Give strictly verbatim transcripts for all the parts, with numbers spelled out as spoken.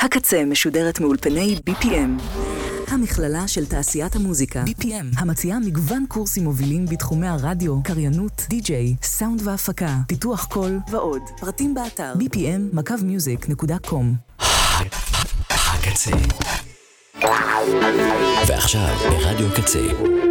הקצה משודרת מאולפני בי פי אם, המכללה של תעשיית המוזיקה. בי פי אם המציעה מגוון קורסים מובילים בתחומי הרדיו, קריינות, די-ג'יי, סאונד והפקה, פיתוח קול ועוד. פרטים באתר בי פי אם מקו מיוזיק נקודה קום. הקצה. ועכשיו ברדיו הקצה.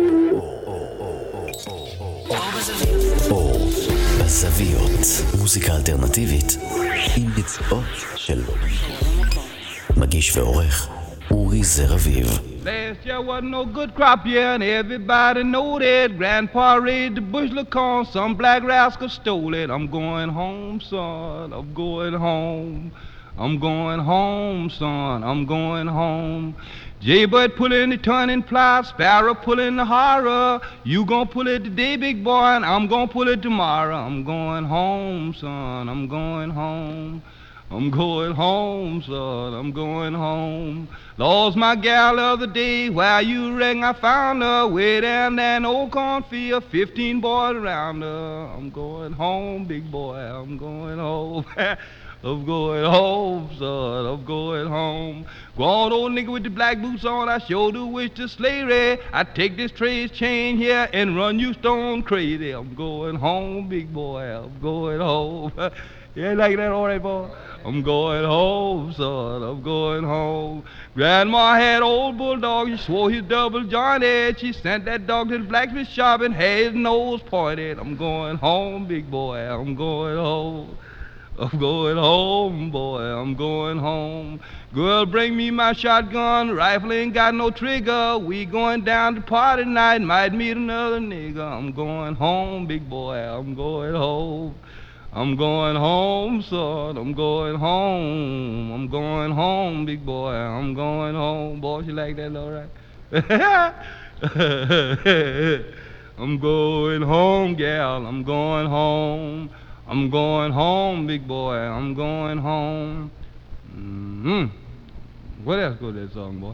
אור בזוויות, מוזיקה אלטרנטיבית עם ביצועות של מגיש ועורך אורי זר אביב. Last year wasn't no good crop year, and everybody know that. Grandpa raised the bushel of corn, some black rascal stole it. I'm going home, son, I'm going home. I'm going home, son, I'm going home. Jaybird pulling the turning plow, Sparrow pulling the horror. You gon' pull it today, big boy, and I'm gon' pull it tomorrow. I'm going home, son, I'm going home. I'm going home, son, I'm going home. Lost my gal the other day, where you reckon I found her? Way down there in old cornfield, fifteen boys around her. I'm going home, big boy, I'm going home. I'm going home, son, I'm going home. Go on, old nigga with the black boots on, I sure do wish to slavery. I take this trace chain here and run you stone crazy. I'm going home, big boy, I'm going home. You ain't like that, all right, boy? I'm going home, son, I'm going home. Grandma had old bulldog, she swore he's double jointed. She sent that dog to the blacksmith shop and had his nose pointed. I'm going home, big boy, I'm going home. I'm going home, boy, I'm going home. Girl, bring me my shotgun, rifle ain't got no trigger. We going down to party night, might meet another nigga. I'm going home, big boy, I'm going home. I'm going home, son, I'm going home. I'm going home, big boy, I'm going home. Boy, you like that, all right? I'm going home, gal, I'm going home. I'm going home, big boy, I'm going home. Mm-hmm. What else go to that song, boy?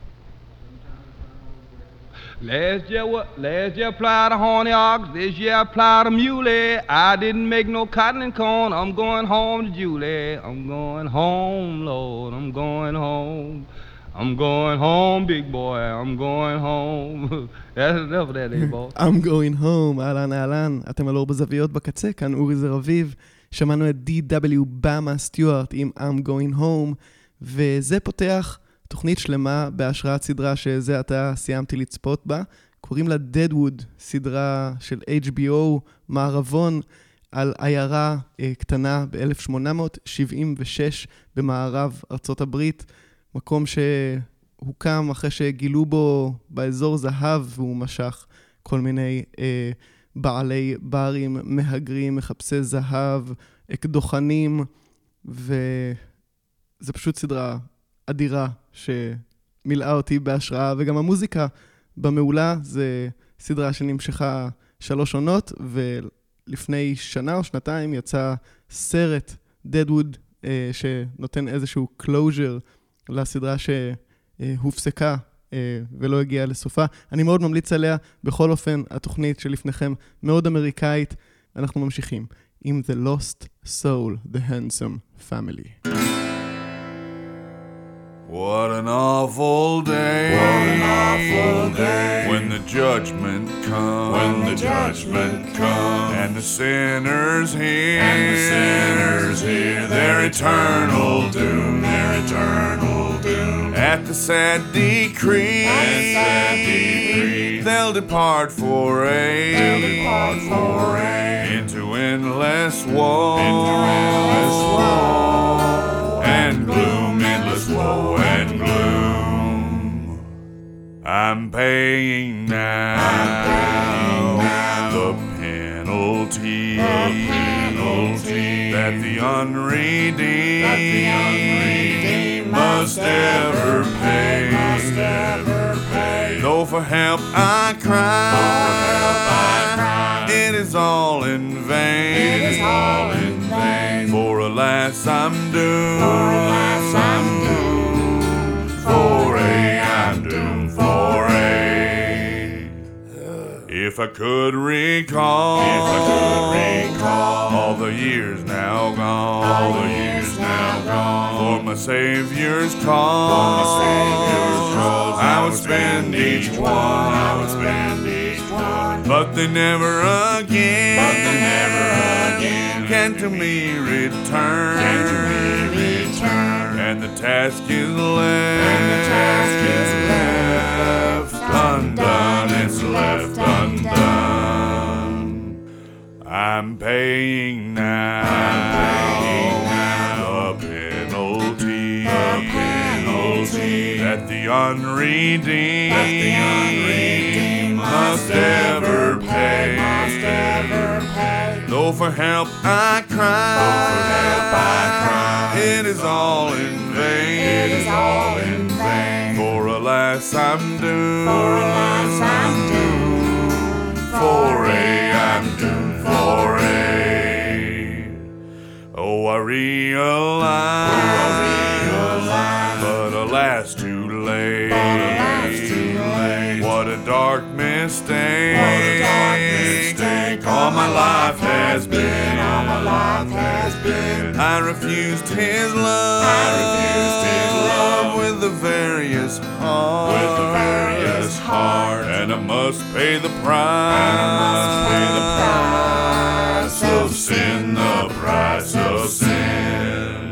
Last year, what? Last year I plowed a horny ox. This year I plowed a muley. I didn't make no cotton and corn. I'm going home to Julie. I'm going home, Lord. I'm going home. I'm going home, big boy. I'm going home. That's enough of that, eh, boy? I'm going home. אהלן, אהלן. אתם על אור בזוויות בקצה. כאן אורי זר אביב. שמענו את די דאבליו במה סטיוארט עם I'm going home. וזה פותח תוכנית שלמה בהשראת סדרה שזה עתה סיימתי לצפות בה. קוראים לה Deadwood, סדרה של אייץ' בי או, מערבון על עיירה אה, קטנה ב-אלף שמונה מאות שבעים ושש במערב ארצות הברית. מקום שהוקם אחרי שגילו בו באזור זהב, והוא משך כל מיני אה, בעלי ברים, מהגרים, מחפשי זהב, אקדוחנים, וזה פשוט סדרה אדירה שמילאה אותי בהשראה, וגם המוזיקה במעולה. זה סדרה שנמשכה שלוש עונות, ולפני שנה או שנתיים יצא סרט Deadwood אה, שנותן איזשהו closure לסדרה שהופסקה ולא הגיעה לסופה. אני מאוד ממליץ עליה. בכל אופן, התוכנית שלפניכם מאוד אמריקאית. אנחנו ממשיכים עם The Lost Soul, The Handsome Family. What an awful day. What an awful day. When the judgment comes. When the judgment comes. And the sinners hear. And the sinners hear their eternal doom. Their eternal doom. At the sad decree. At the sad decree. They'll depart for a. They'll depart for a. Into endless woe. Into endless woe. And gloom. Endless woe and gloom. I'm paying now, I'm paying now the penalty, the penalty that the unredeemed, that the unredeemed must ever pay. Must ever pay. Though for help I cry, Though for help I cry, it is all in vain. It is all in vain. For alas I'm doomed. For alas I'm doomed. For a I'm doomed. For a. If I could recall, If I could recall all the years now gone, all the years now now gone. For my Savior's cause, for my Savior's cause, I would spend each one, I would spend each one. But they never again, but they never again can to me return, can to me return. And the task is left, and the task is left undone, it's left undone. I'm paying now, I'm paying now the penalty, the penalty that the unredeemed, that the unredeemed must ever pay, must ever pay. Though for help I cry, though for help I cry, it is all in vain, it is all in vain. For alas I'm doomed, for alas I'm doomed, for a I'm doomed, for a. Oh, I realize, oh, I realize, but alas too late, but alas too late. What a dark mistake, what a dark mistake. All my life has been, all my life has been. I refused His love, I refused His love with the various heart, with the various heart. And I must pay the price, and I must pay the price of sin, the price of sin.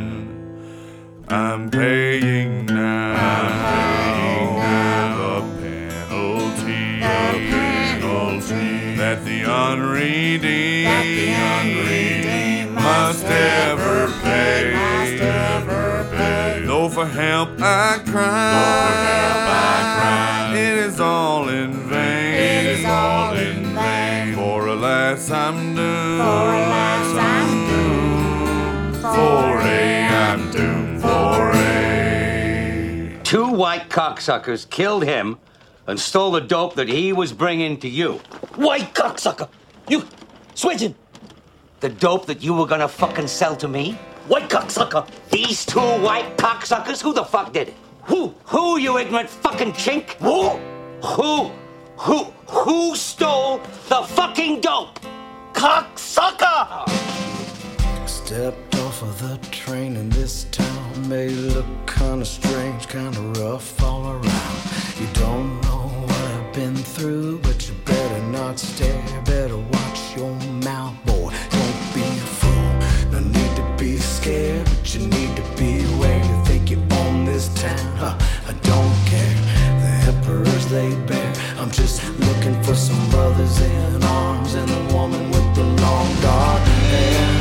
I'm paying now, I'm paying now the penalty, the penalty that the unredeemed, that the unredeemed must ever pay, must ever pay. Though for help I cry, though for help I cry, it is all in vain, it is all in vain. For alas I'm doomed, for alas I'm doomed, for a I'm doomed, for a. Two white cocksuckers killed him and stole the dope that he was bringing to you. White cocksucker! You switching? The dope that you were gonna fucking sell to me? White cocksucker! These two white cocksuckers? Who the fuck did it? Who? Who, you ignorant fucking chink? Who? Who? Who? Who stole the fucking dope? Cocksucker! Stepped off of the train in this town, may look kinda strange, kinda rough all around. You don't know what I've been through, but you better not stare, better watch your mouth, boy. Don't be a fool, no need to be scared, but you need to beware. You think you own this town, huh? I don't care, the emperors laid bare. I'm just looking for some brothers in arms and a woman with the long dark hair.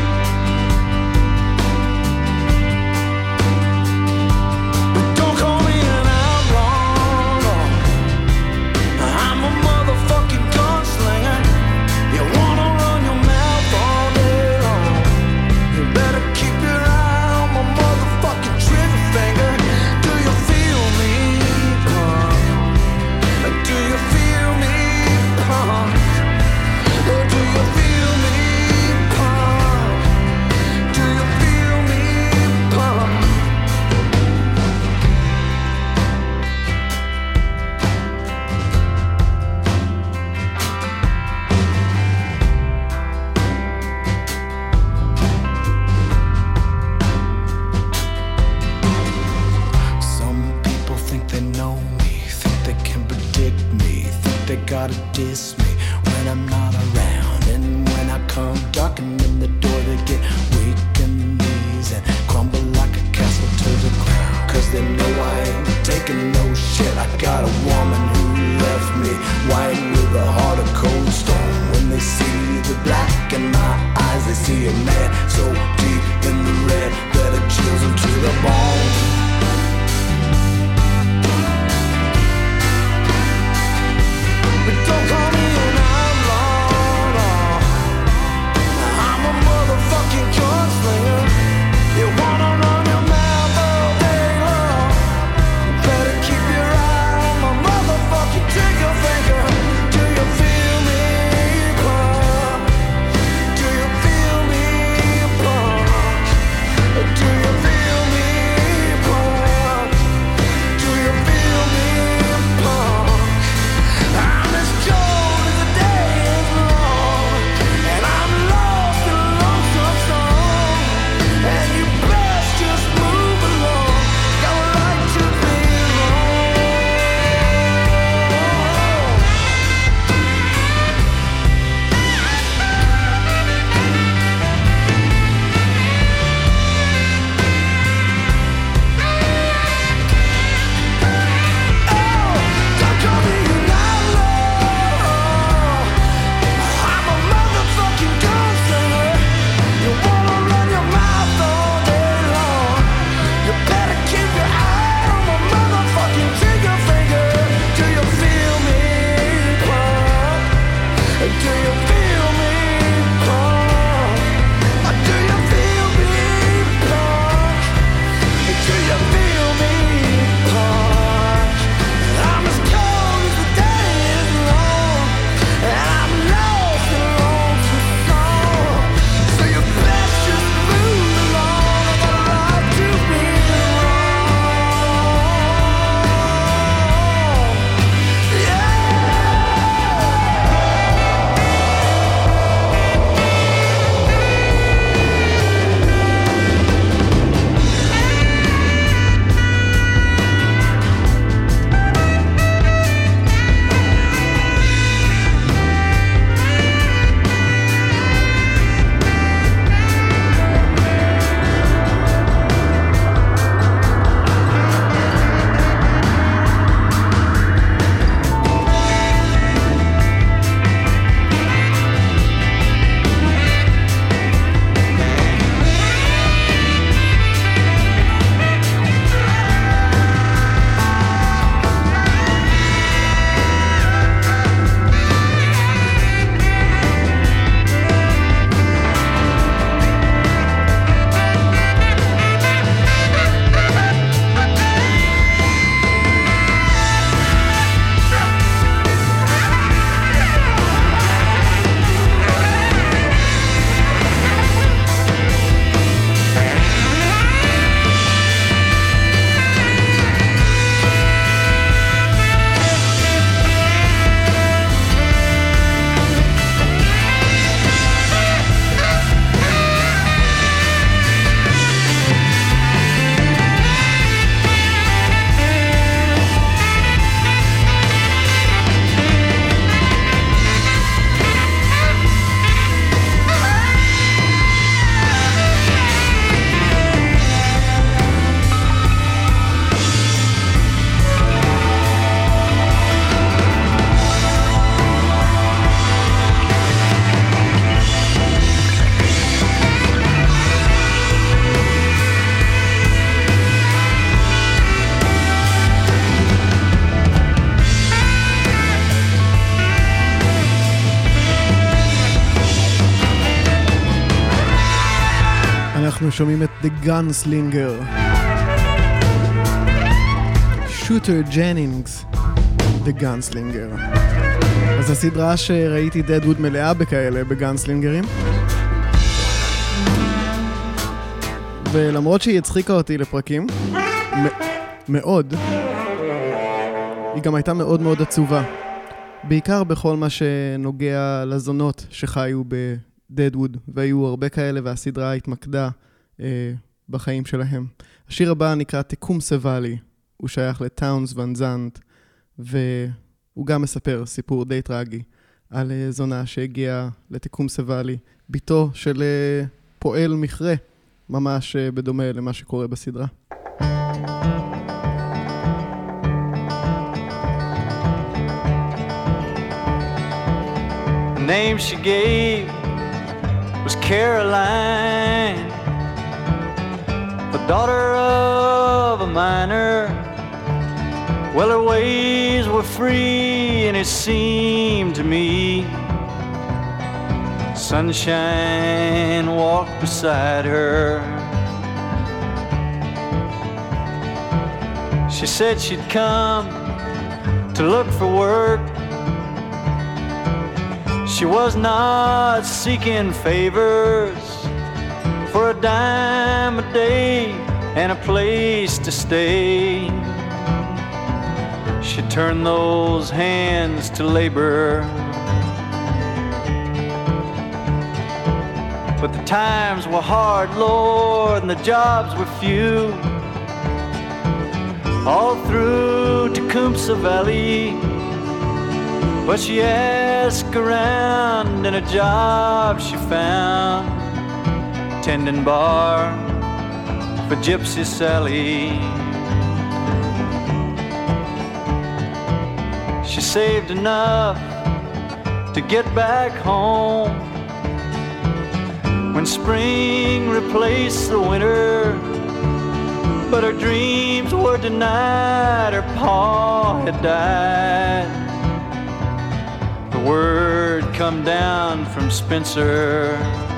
Gotta diss me when I'm not around, and when I come darkening the door, they get weak in the knees and crumble like a castle to the ground. Cause they know I ain't taking no shit. I got a woman who left me white with a heart of cold stone. When they see the black in my eyes, they see a man so deep in the red that it chills them to the bone. Don't call me an outlaw, no. I'm a motherfucking gunslinger. You wanna run your mouth all day long, better keep your eye on my motherfucking trigger finger. Do you feel me, punk? Do you feel me, punk? Do you feel שומעים את The Gunslinger. שוטר ג'נינגס, The Gunslinger. אז הסדרה שראיתי דדווד מלאה בכאלה, בגנסלינגרים. ולמרות שהיא הצחיקה אותי לפרקים, מ- מאוד, היא גם הייתה מאוד מאוד עצובה. בעיקר בכל מה שנוגע לזונות שחיו בדדווד, והיו הרבה כאלה והסדרה התמקדה אה, בחיים שלהם. השיר הבא נקרא תקומסה ואלי, הוא שייך לטאונס ון זנט, והוא גם מספר סיפור די טרגי על אה, זונה שהגיעה לתקומסה ואלי, ביתו של אה, פועל מכרה, ממש אה, בדומה למה שקורה בסדרה. The name she gave was Caroline, the daughter of a miner. Well, her ways were free, and it seemed to me sunshine walked beside her. She said she'd come to look for work. She was not seeking favors for a dime a day and a place to stay. She turned those hands to labor. But the times were hard, Lord, and the jobs were few. All through Tecumseh Valley. But she asked around, and a job she found, tending bar for Gypsy Sally. She saved enough to get back home when spring replaced the winter, but her dreams were denied. Her pa had died. Word come down from Spencer.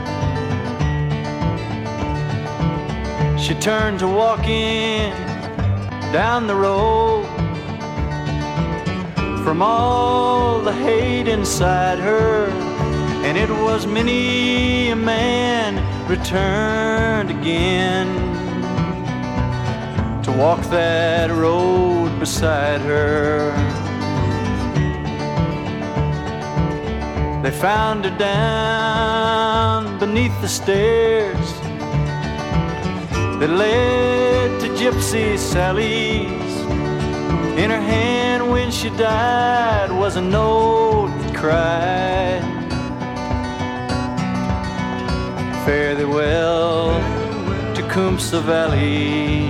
She turned to walking down the road from all the hate inside her, and it was many a man returned again to walk that road beside her. They found her down beneath the stairs that led to Gypsy Sally's. In her hand when she died was a note that cried, fare thee well, Tecumseh Valley.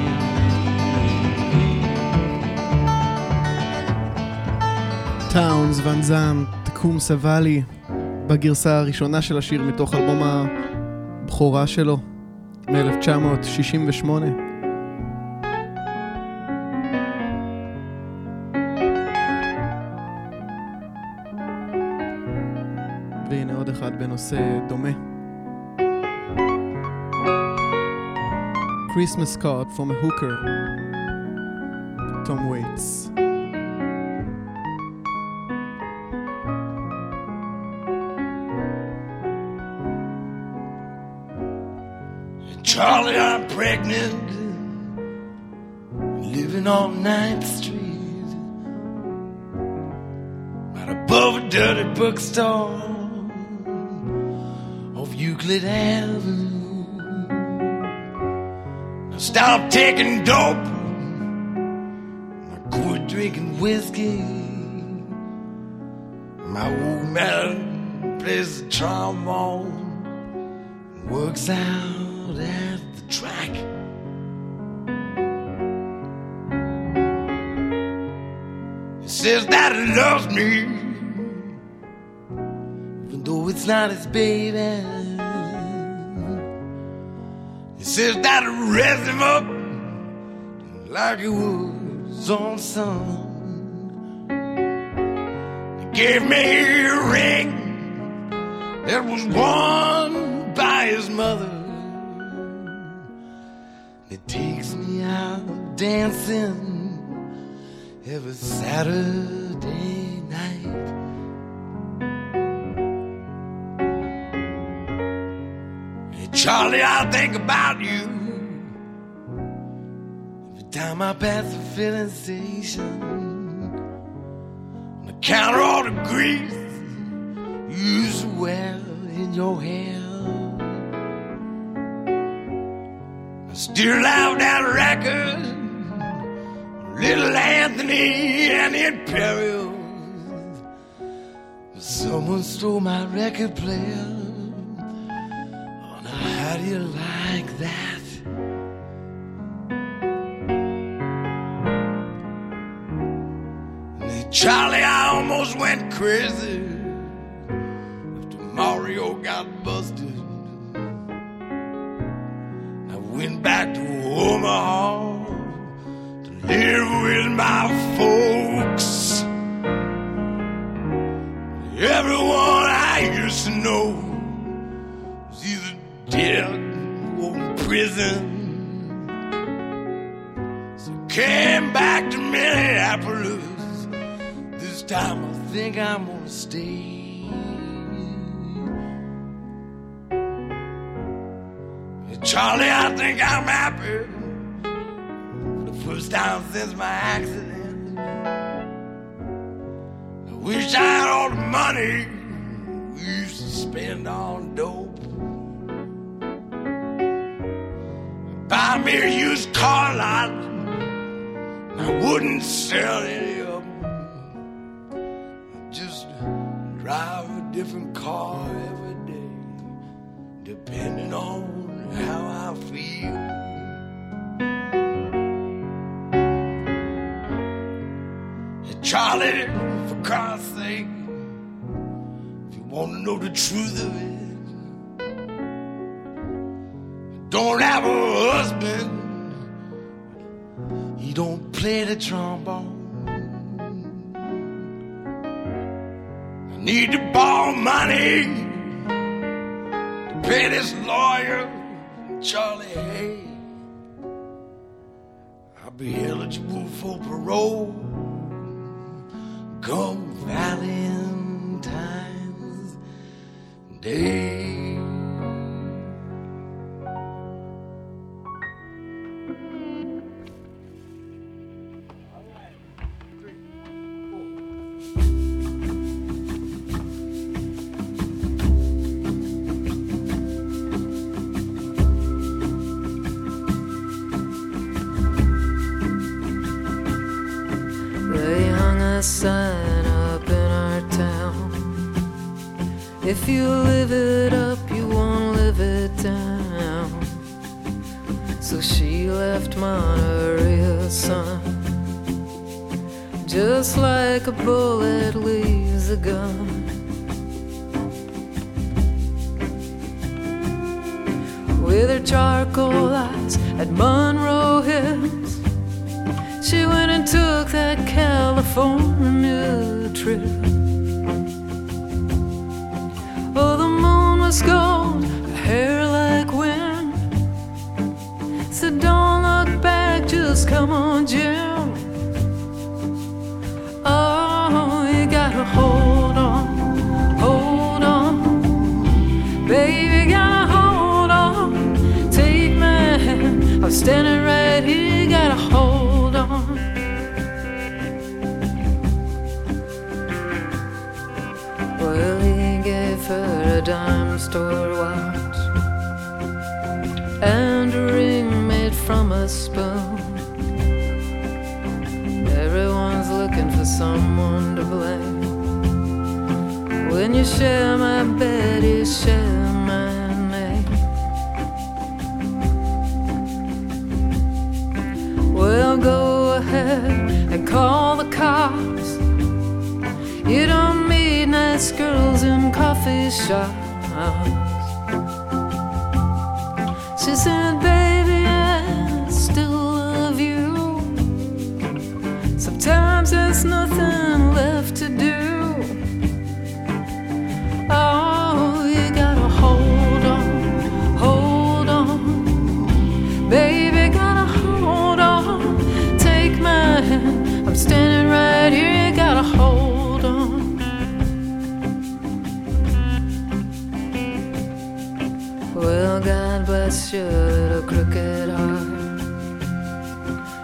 Towns Van Zandt, תקומסה ואלי, בגרסה הראשונה של השיר מתוך אלבום הבכורה שלו מ-אלף תשע מאות שישים ושמונה. והנה עוד אחד בנושא דומה. Christmas card from a hooker, Tom Waits. Charlie, I'm pregnant, living on ninth Street, right above a dirty bookstore off Euclid Avenue. I stopped taking dope, I quit drinking whiskey. My old man plays the trombone and works out at the track. He says that he loves me, even though it's not his baby. He says that he raised him up like he was his own son. He gave me a ring that was worn by his mother. takes me out dancing every Saturday night. Hey, Charlie, I think about you every time I pass the filling station. On the counter, all the grease you used to wear in your hair. I still love that record, Little Anthony and the Imperials. Someone stole my record player. Oh, now how do you like that? And then, Charlie, I almost went crazy after Mario got busted. I went back to Omaha to live with my folks. Everyone I used to know was either dead or in prison. So I came back to Minneapolis. This time I think I'm gonna stay. Charlie, I think I'm happy for the first time since my accident. I wish I had all the money we used to spend on dope. Buy me a used car lot, and I wouldn't sell any of them. I'd just drive a different car every day, depending on how I feel. Hey, Charlie, for Christ's sake, if you want to know the truth of it, I don't have a husband, he don't play the trombone. I need to borrow money to pay this lawyer. Charlie, hey, I'll be eligible for parole come Valentine's Day. Sign up in our town. If you live it up, you won't live it down. So she left Monterey Sun, just like a bullet leaves a gun. With her charcoal eyes at Monroe Hills, she went and took that California trip. Oh, the moon was gold, her hair like wind. Said, don't look back, just come on, Jim. Oh, you gotta hold on, hold on. Baby, gotta hold on. Take my hand, I'm standing right here, you gotta hold on. Well, he gave her a dime store watch and a ring made from a spoon. Everyone's looking for someone to blame. When you share my bed, you share my name. Well, go ahead and call the cops. You don't meet nice girls in coffee shops. She said, baby, I still love you. Sometimes there's nothing left to do. Oh, you gotta hold on, hold on. Baby, gotta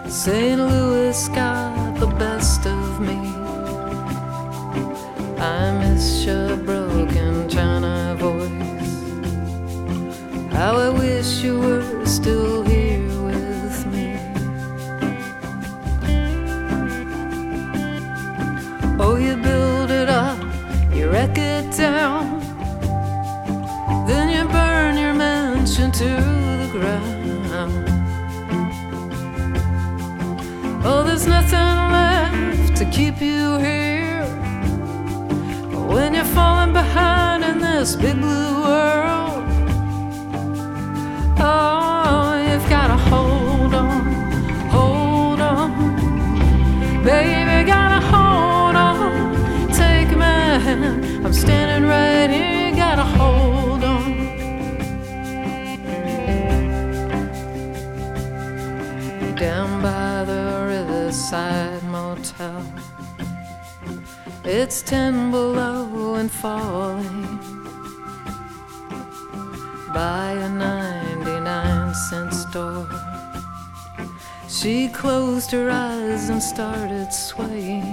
Saint Louis got the best of me. I miss your broken China voice. How I wish you were still here with me. Oh, you build it up, you wreck it down, then you burn your mansion to the ground. Oh, there's nothing left to keep you here when you're falling behind in this big blue world. Oh, you've gotta hold on, hold on, baby, gotta hold on. Take me, I'm standing right here, you gotta hold on. Down by the riverside motel, it's ten below and falling. By a ninety-nine cent store, she closed her eyes and started swaying.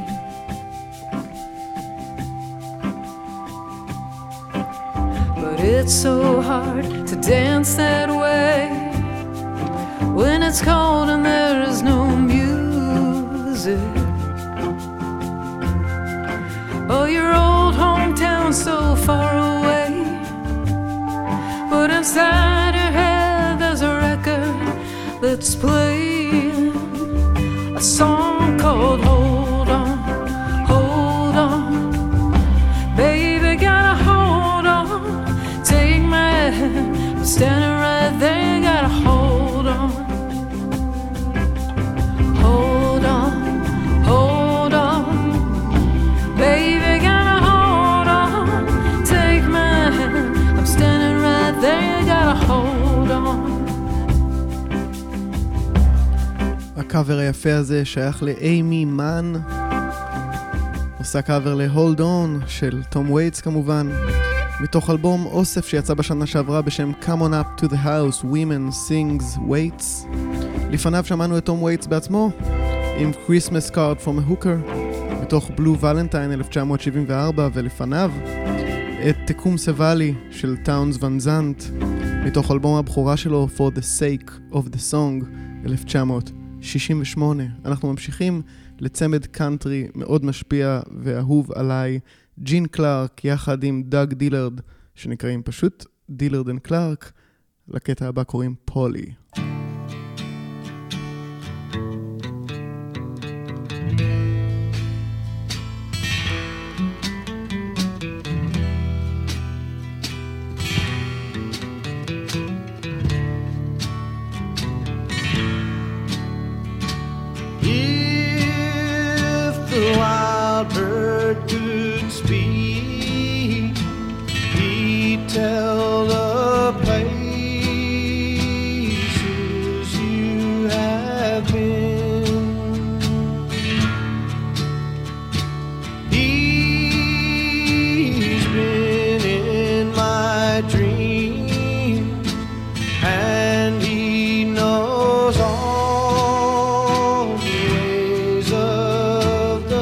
But it's so hard to dance that way when it's cold and there is no music. Oh, your old hometown's so far away, but inside your head there's a record that's playing a song called Hold On, Hold On. Baby, gotta hold on. Take my hand, I'm standing right there, you gotta hold on. Hold on, hold on. Baby, gotta hold on. Take my hand, I'm standing right there, you gotta hold on. הקאבר היפה הזה שייך לאימי מן, עושה קאבר ל-Hold On של תום וייטס כמובן, מתוך אלבום אוסף שיצא בשנה שעברה בשם Come On Up to the House, Women Sings Waits. לפניו שמענו את תום וייטס בעצמו עם Christmas Card from a Hooker מתוך Blue Valentine אלף תשע מאות שבעים וארבע, ולפניו את תקום סבלי של טאונס ון זנט מתוך אלבום הבכורה שלו For the Sake of the Song אלף תשע מאות שישים ושמונה. אנחנו ממשיכים לצמד קאנטרי מאוד משפיע ואהוב עליי, ג'ין קלארק יחד עם דאג דילרד שנקראים פשוט דילרד אנד קלארק. לקטע הבא קוראים פולי. Bird could speak, he'd tell the places you have been. He's been in my dreams, and he knows all the ways of the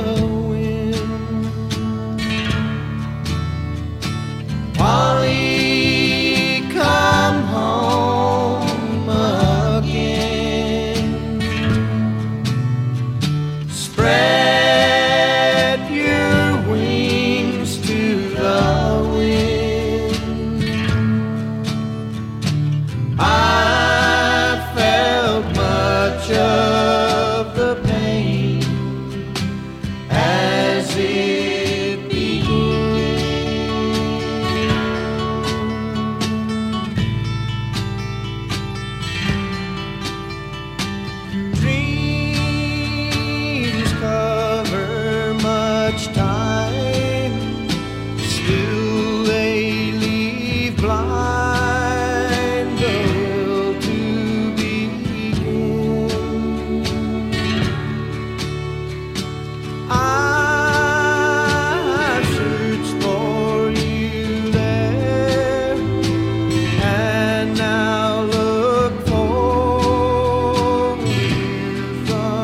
from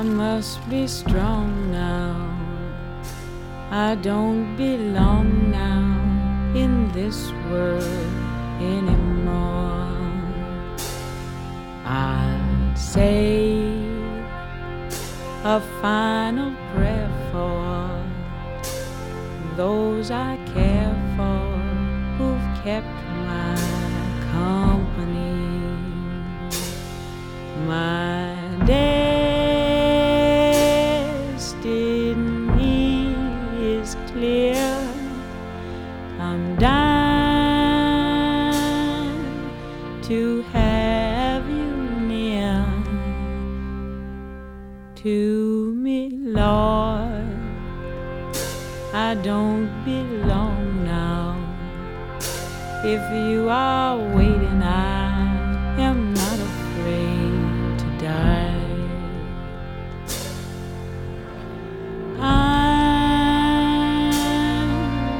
I must be strong now. I don't belong now in this world anymore. I'll say a final prayer for those I care for who've kept my company. My destiny is clear. I'm dying to have you near to me, Lord. I don't belong now. If you are waiting, I am not afraid to die. I'm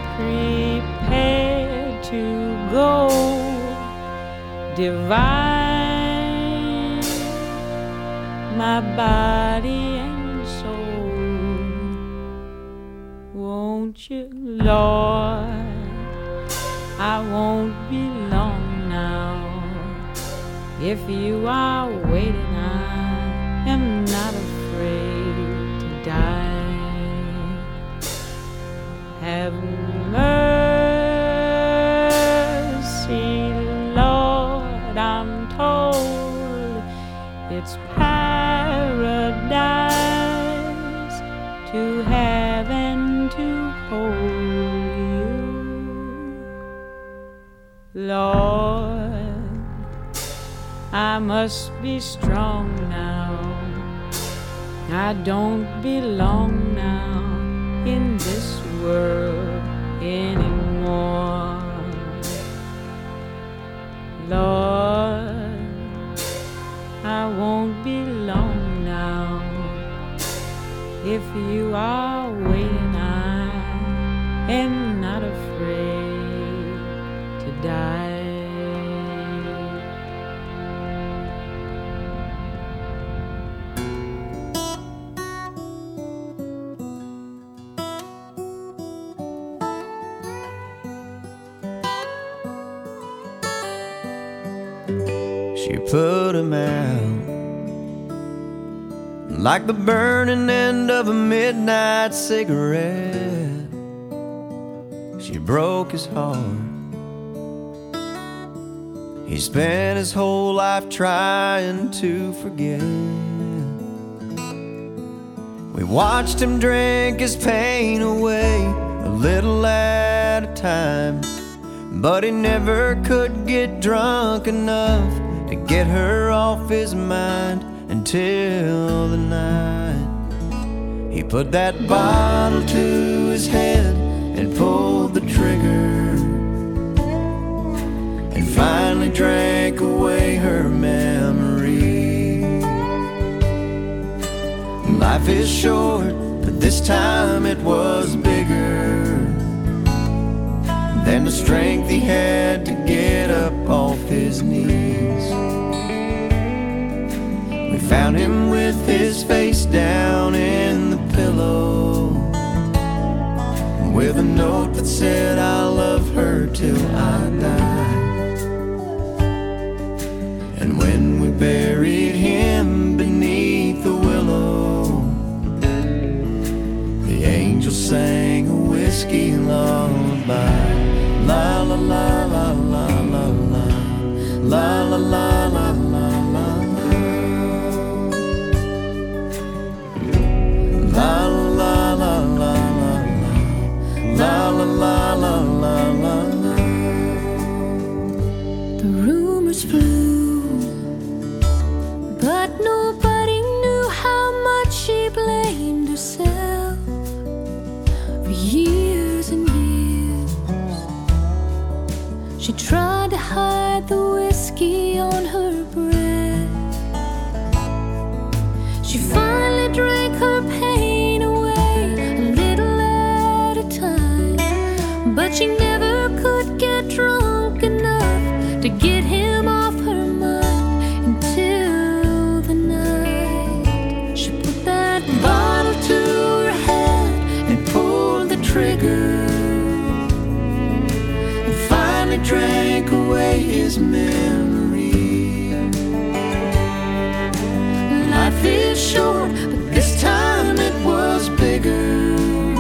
prepared to go, divide my body and soul. Won't you, Lord? I won't be long now. If you are waiting, I am not afraid to die. Have mercy, Lord, I'm told it's paradise to have and to hold you, Lord. I must be strong now. I don't belong now in this world anymore. Lord, I won't be long now. If you are waiting, I am not afraid to die. She put him out like the burning end of a midnight cigarette. She broke his heart. He spent his whole life trying to forget. We watched him drink his pain away a little at a time, but he never could get drunk enough to get her off his mind until the night he put that bottle to his head and pulled the trigger and finally drank away her memory. Life is short, but this time it was bigger than the strength he had to get up off his knees. We found him with his face down in the pillow, with a note that said, I'll love her till I die. And when we buried him beneath the willow, the angel sang a whiskey lullaby. La la la la la la la, la la la la la la, la la la la la, la la la la la la. The rumors flew, but nobody knew how much she blamed herself for years and years. She tried to hide the whiskey on her breath. She finally drank her pain away a little at a time, but she never could get drunk enough to get him off her mind until the night she put that trigger and finally drank away his memory. Life is short, but this time it was bigger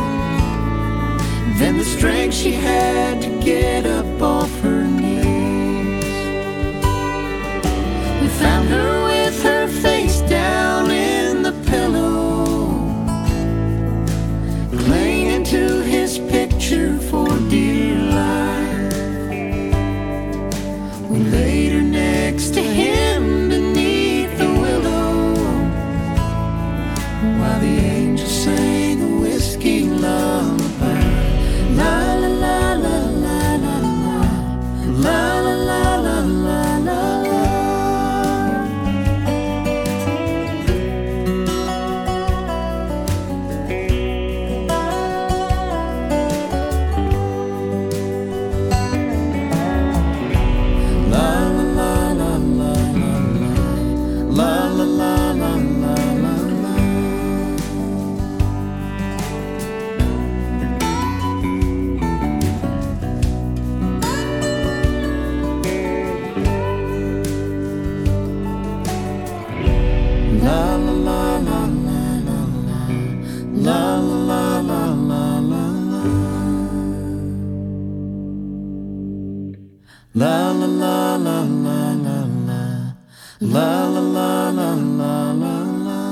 than the strength she had to get up off her knees. We found her with her face down in the pillow, clinging to his picture for dear life. We laid her next to him beneath the willow, while the angels sang a whiskey lullaby. La la la la la la la la la la la la la. La la la la la la la la la la la la la la.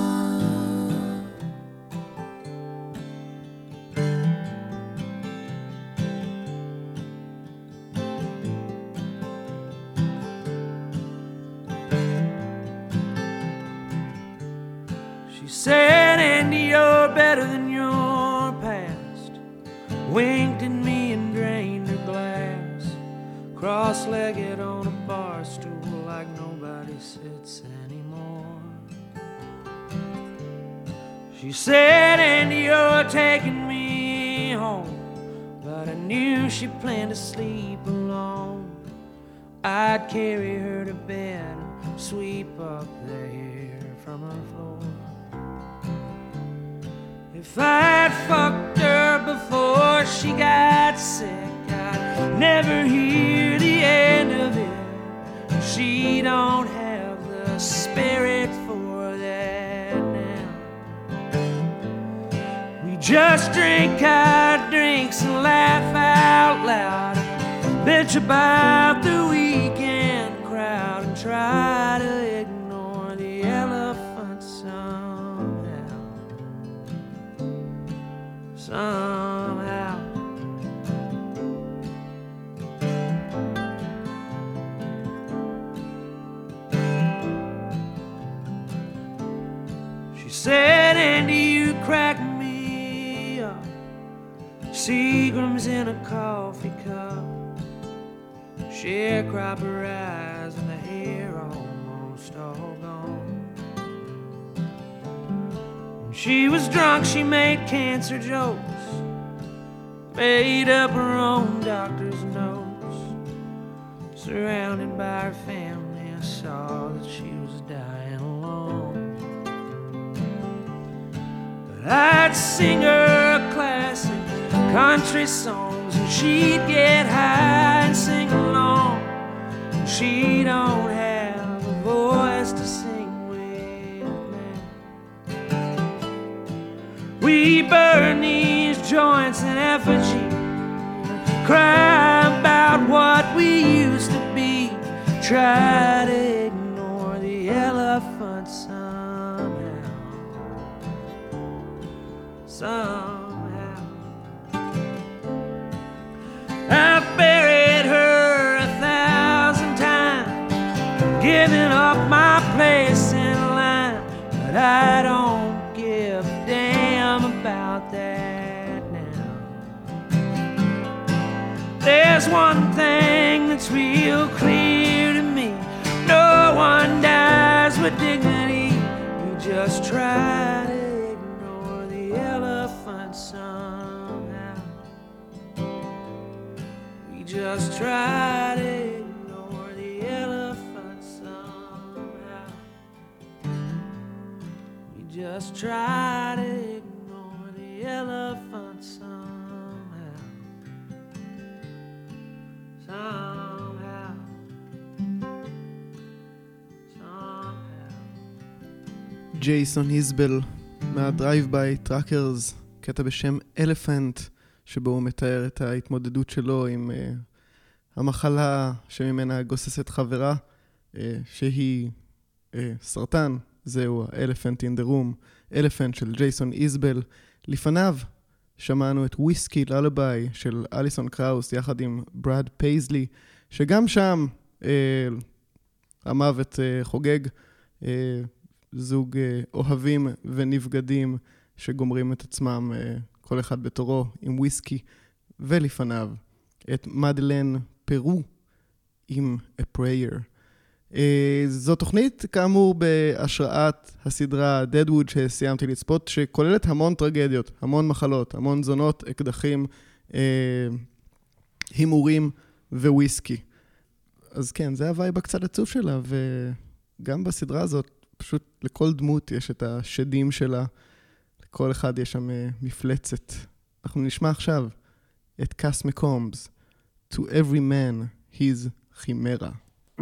She said, Andy, you're better than your past. Winked at me and drained her glass, cross-legged on a bar stool like nobody sits anymore. She said, Andy, you're taking me home, but I knew she planned to sleep alone. I'd carry her to bed and sweep up the hair from her floor. If I'd fucked her before she got sick, I'd never hear the end of it. She don't have the spirit for that now. We just drink our drinks and laugh out loud, bitch about the weekend crowd, and try to ignore the elephant somehow. Somehow. She said, Andy, you crack me up. Seagram's in a coffee cup, sharecropper eyes and the hair almost all gone. When she was drunk, she made cancer jokes, made up her own doctor's notes. Surrounded by her family, I saw that she was dying alone. But I'd sing her classic country songs, and she'd get high and sing along. She don't have a voice to sing with now. We burn these joints in effigy, cry about what we used to be, try to ignore the elephant somehow. Somehow. I buried her a thousand times, giving up my place in line, but I don't give a damn about that now. There's one thing that's real clear to me: no one dies with dignity. You just try to ignore the elephant somehow. We just try to ignore the elephant somehow. We just try to ignore the elephant somehow. ג'ייסון היזבל מהדרייב ביי טראקרס, קטע בשם אלפנט, שבו הוא מתאר את ההתמודדות שלו עם uh, המחלה שממנה גוססת חברה, uh, שהיא uh, סרטן. זהו ה-Elephant in the Room, אלפנט של ג'ייסון היזבל. לפניו שמענו את וויסקי ללוביי של אליסון קראוס יחד עם ברד פייזלי, שגם שם uh, המוות uh, חוגג, uh, זוג אוהבים ונבגדים שגומרים את עצמם כל אחד בתורו עם וויסקי, ולפניו את מדלן פרו עם A Prayer. זו תוכנית כאמור בהשראת הסדרה Deadwood שסיימתי לצפות, שכוללת המון טרגדיות, המון מחלות, המון זונות, אקדחים, הימורים וויסקי. אז כן, זה הווייב הקצת עצוב שלה, וגם בסדרה הזאת פשוט לכל דמות יש את השדים שלה, לכל אחד יש שם uh, מפלצת. אנחנו נשמע עכשיו את קאס מקומס, To Every Man His Chimera.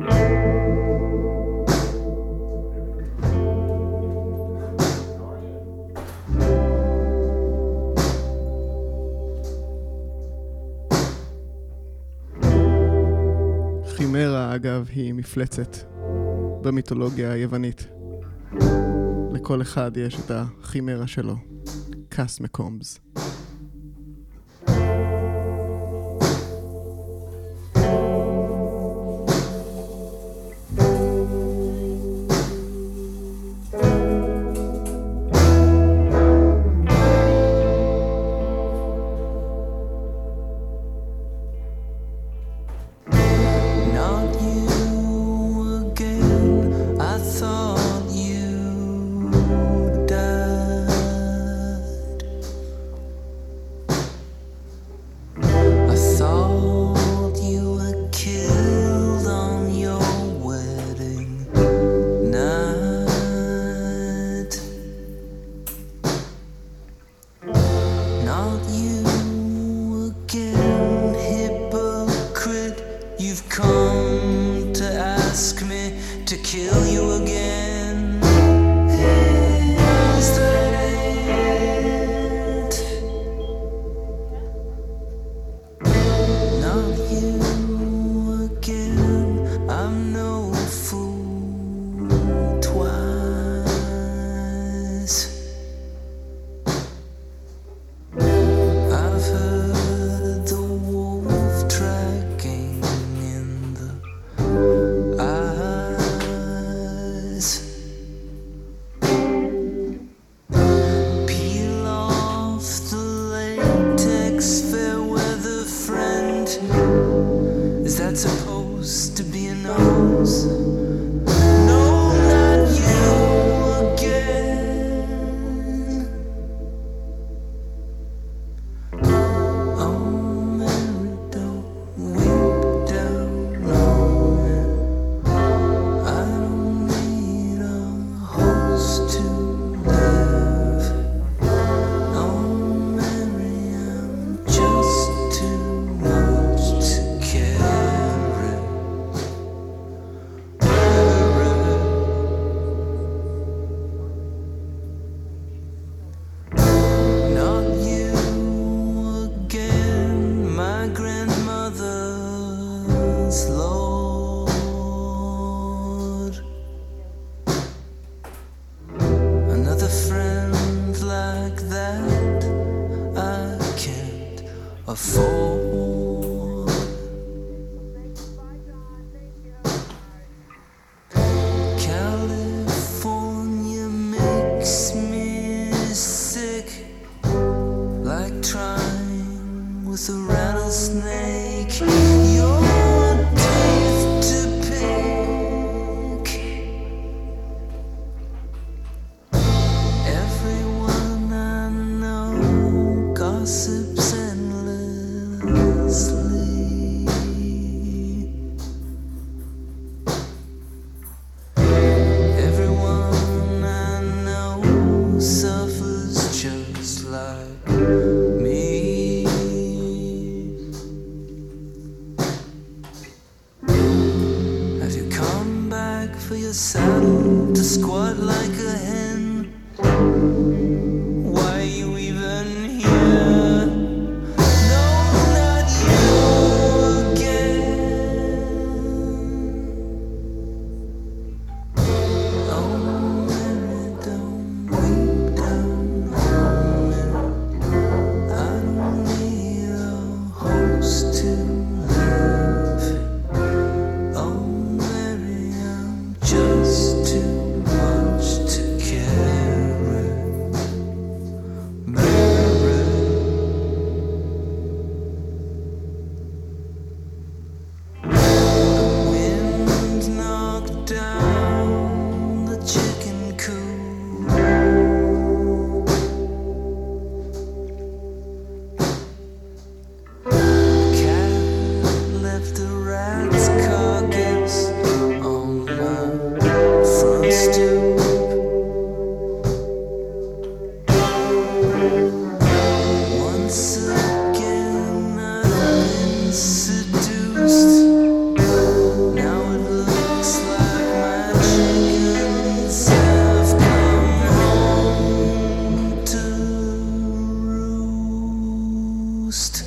חימרה, אגב, היא מפלצת במיתולוגיה היוונית. לכל אחד יש את החימרה שלו. קאס מקומס. For your saddle to squat like a hen. most.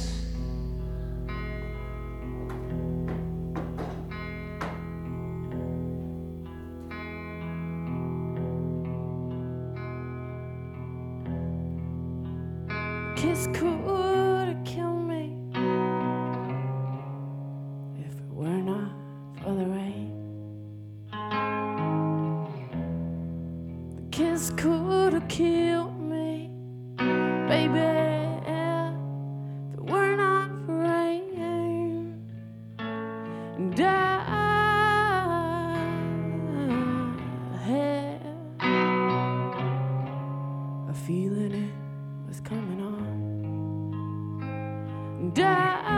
Kiss could kill me if it were not for the rain. The kiss could have killed me, baby, if it were not for rain. And I had a feeling it was coming on. And I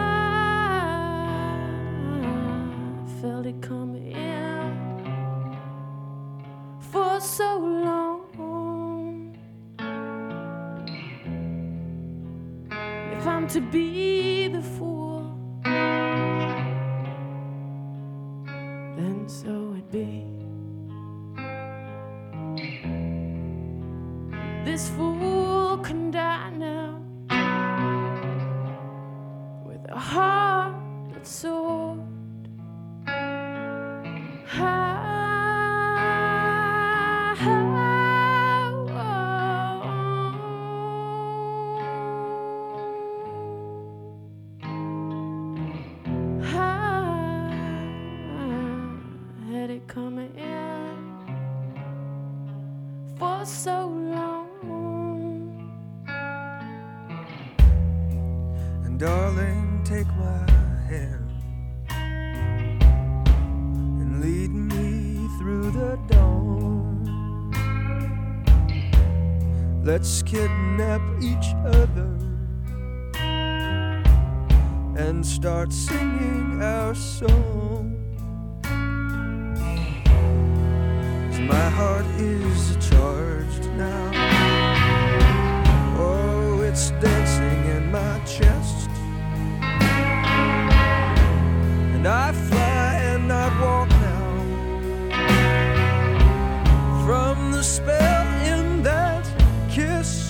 felt it coming in for so long. If I'm to be the fool, then so it be. This fool can die now with a heart that's soared high. Had it coming in for so long. And darling, take my hand and lead me through the dawn. Let's kidnap each other and start singing our song. 'Cause my heart is charged now. Oh, it's dancing in my chest. And I fly and I walk now from the spell in that kiss.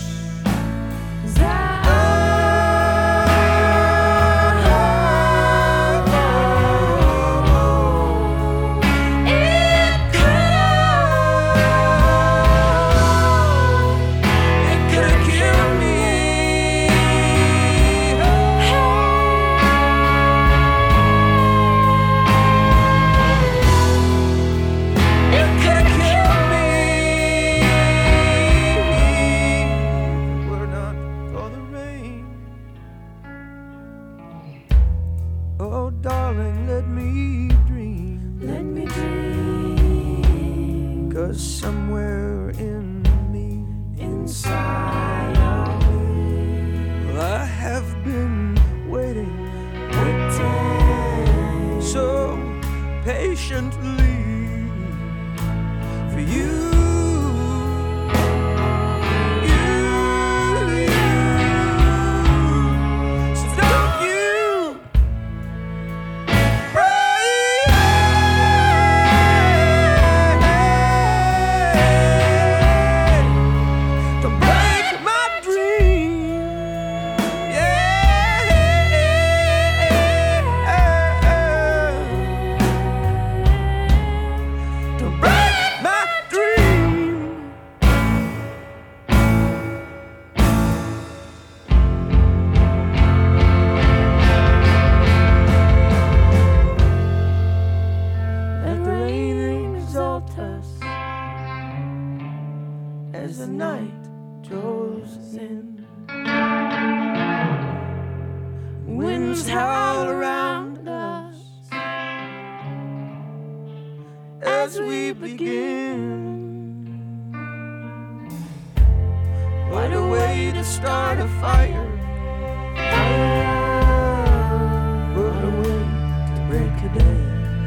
Oh, darling, let me dream. Let me dream. 'Cause somewhere in me, inside of me, well, I have been waiting, waiting so patiently for you. As the night draws in, winds howl around us as we begin. What a way to start a fire! What a way to break a day!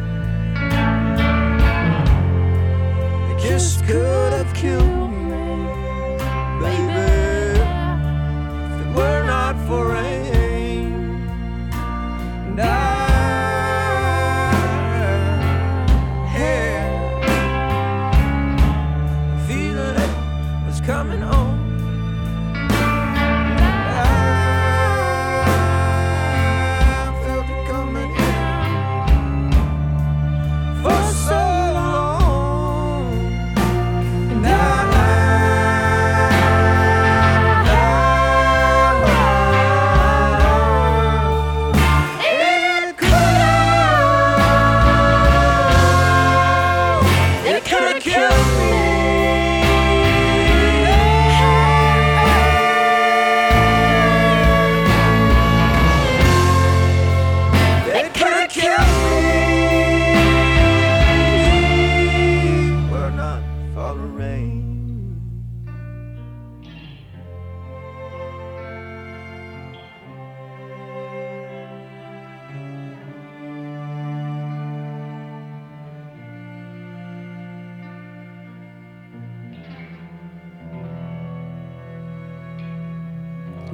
The kiss could have killed me, baby, if it were not for rain. And I had a feeling it was coming on. And I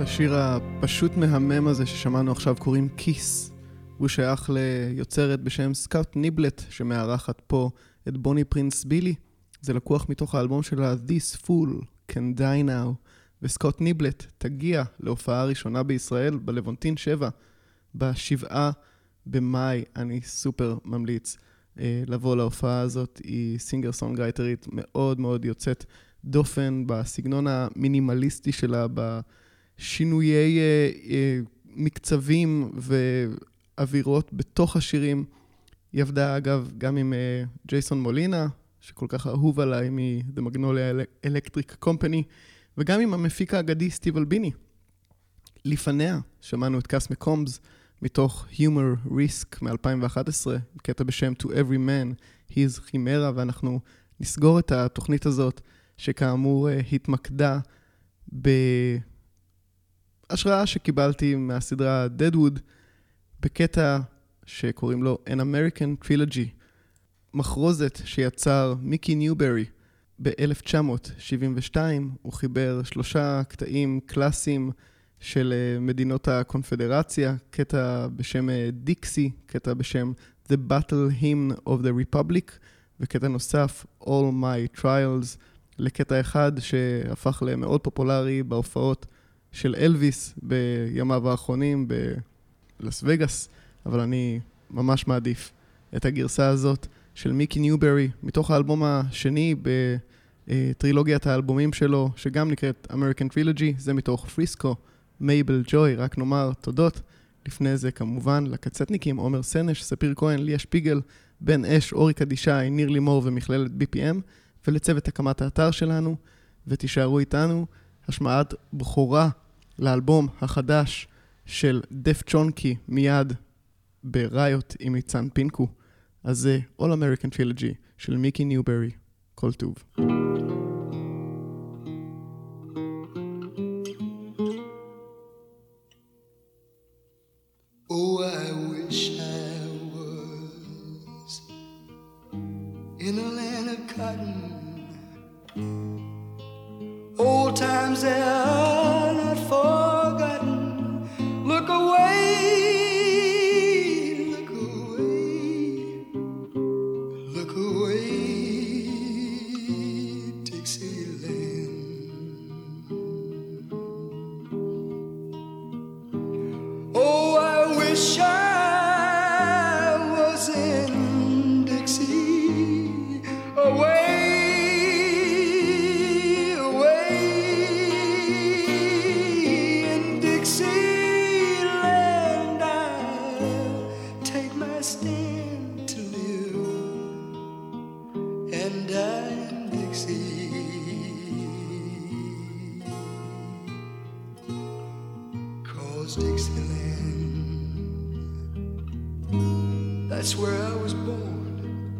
לשיר הפשוט מהמם הזה ששמענו עכשיו קוראים כיס. הוא שייך ליוצרת בשם סקוט ניבלט שמארחת פה את בוני פרינס בילי. זה לקוח מתוך האלבום שלה This Fool Can Die Now. וסקוט ניבלט תגיע להופעה ראשונה בישראל בלוונטין שבע בשבעה במאי. אני סופר ממליץ אה, לבוא להופעה הזאת. היא סינגר סונגרייטרית מאוד מאוד יוצאת דופן בסגנון המינימליסטי שלה, בשינויי אה, אה, מקצבים ואווירות בתוך השירים. היא עבדה אגב גם עם אה, ג'ייסון מולינה, שכל כך אהוב עליי מ-The Magnolia Electric Company, וגם עם המפיק האגדי סטיב אלביני. לפניה שמענו את קאס מקומבס מתוך Humor Risk מ-אלפיים ואחת עשרה, קטע בשם To Every Man, His Chimera, ואנחנו נסגור את התוכנית הזאת, שכאמור התמקדה בהשראה שקיבלתי מהסדרה Deadwood, בקטע שקוראים לו An American Trilogy, מחרוזת שיצר מיקי ניוברי ב-אלף תשע מאות שבעים ושתיים. הוא חיבר שלושה קטעים קלאסיים של מדינות הקונפדרציה, קטע בשם דיקסי, קטע בשם The Battle Hymn of the Republic, וקטע נוסף All My Trials, לקטע אחד שהפך למאוד פופולרי בהופעות של אלוויס בימיו האחרונים בלס וגאס, אבל אני ממש מעדיף את הגרסה הזאת של מיקי ניוברי, מתוך האלבום השני בטרילוגיית האלבומים שלו, שגם נקראת American Trilogy. זה מתוך פריסקו, מייבל ג'וי. רק נאמר תודות לפני זה כמובן לקצטניקים, עומר סנש, ספיר כהן, ליה שפיגל, בן אש, אורי קדישי, ניר לימור ומכללת בי פי אם, ולצוות הקמת האתר שלנו, ותישארו איתנו. השמעת בחורה לאלבום החדש של דף צ'ונקי מיד בריוט עם ניצן פינקו. אז זה All American Trilogy של מיקי ניוברי. כל טוב. Oh, I wish I was in a land of cotton. Old times they are not forgotten. Look away. That's where I was born.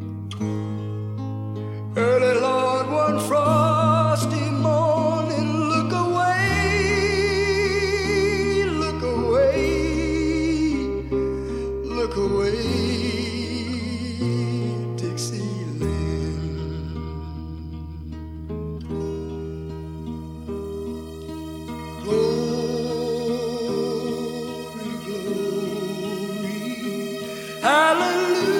Early, Lord, one frosty morning, look away, look away, look away, Dixieland. Glory, glory, hallelujah.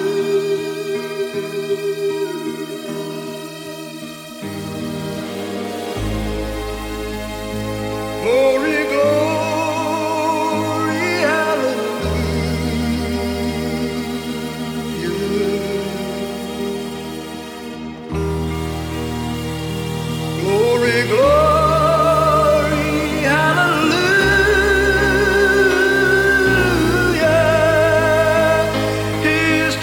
Glory, glory, hallelujah. Glory, glory, hallelujah. His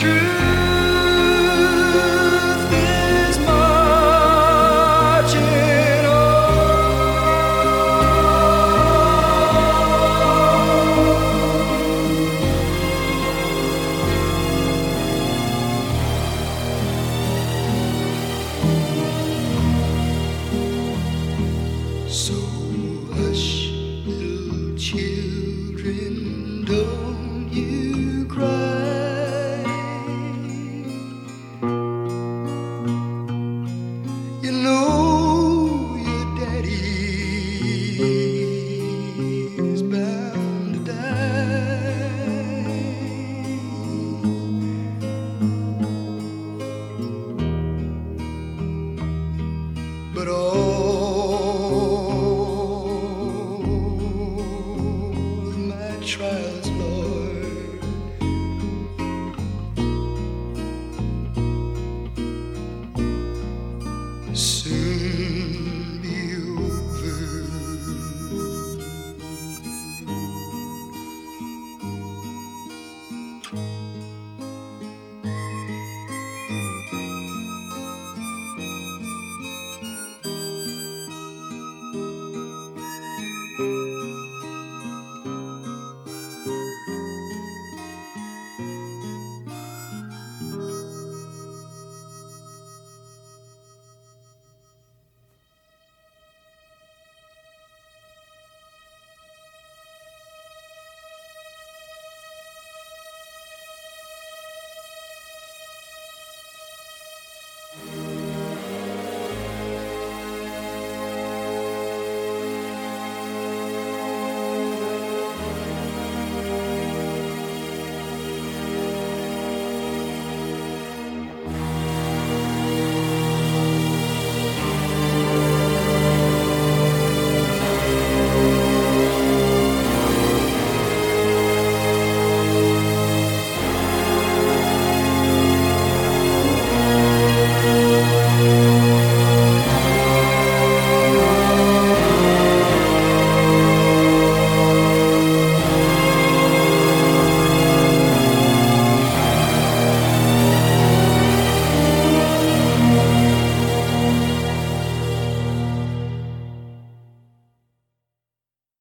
truth is marching So hush, little children, don't you cry. You know your daddy trials, Lord.